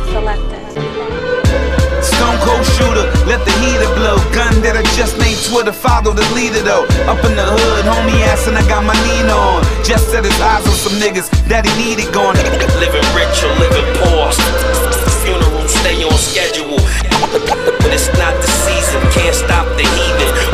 selected. Stone cold shooter, let the heater blow. Gun that I just named Twitter, follow the leader though. Up in the hood, homie assin', I got my Nina on. Just set his eyes on some niggas that he needed gone. Living rich or living poor, funerals stay on schedule. But it's not the season, can't stop the heathen.